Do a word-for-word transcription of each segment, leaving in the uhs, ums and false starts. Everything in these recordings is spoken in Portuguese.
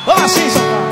Vamos assim, São Paulo.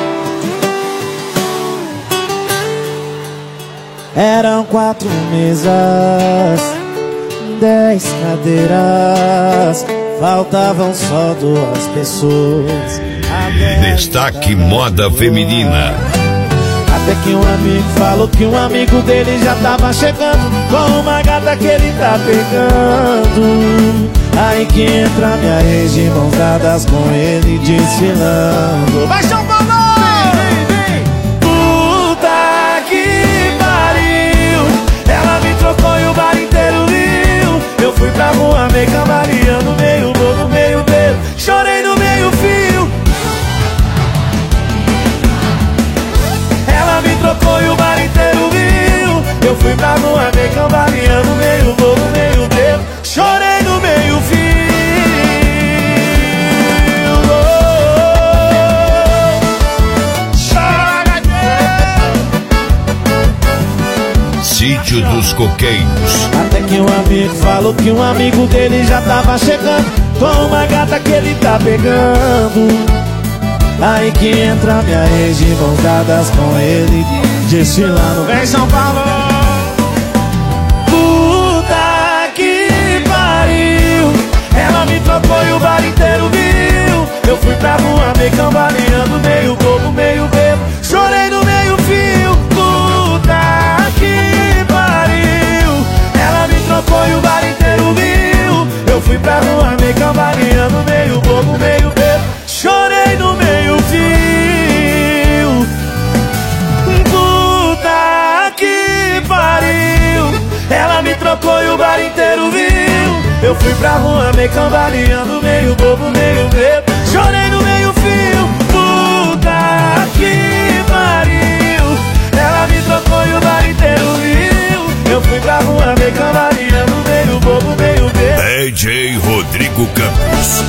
Eram quatro mesas, dez cadeiras, faltavam só duas pessoas. Destaque moda feminina. Até que um amigo falou que um amigo dele já tava chegando com uma gata que ele tá pegando. Aí que entra minha ex de mãos dadas com ele desfilando. Vai, São Paulo! Vem, vem, vem. Puta que pariu, ela me trocou e o bar inteiro viu. Eu fui pra rua meio cambaleando, meio bobo, meio bebo, chorei no meio fio. Ela me trocou e o bar inteiro viu. Eu fui pra rua meio cambaleando, meio bobo, meio bebo, chorei no meio fio. Sítio dos Coqueiros. Até que um amigo falou que um amigo dele já tava chegando com uma gata que ele tá pegando. Aí que entra minha ex de mãos dadas com ele desfilando. Vem, São Paulo! Puta que pariu, ela me trocou e o bar inteiro viu. Eu fui pra rua meio cambaleando, meio bobo, meio bebo, chorei no meio fio. Puta que pariu, ela me trocou e o bar inteiro viu. Eu fui pra rua meio cambaleando, meio bobo, meio bebo, chorei no meio fio. Puta que pariu, ela me trocou e o bar inteiro viu. Eu fui pra rua meio cambaleando, meio bobo, meio bebo, chorei no meio fio. Puta que pariu, ela me trocou e o bar inteiro viu. Eu fui pra rua meio cambaleando, meio bobo, meio bebo. D J Rodrigo Campos.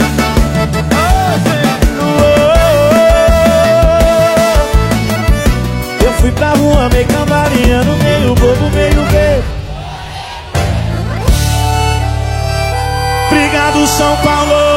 Eu fui pra rua meio cambaleando, meio bobo, meio bebo. Obrigado, São Paulo!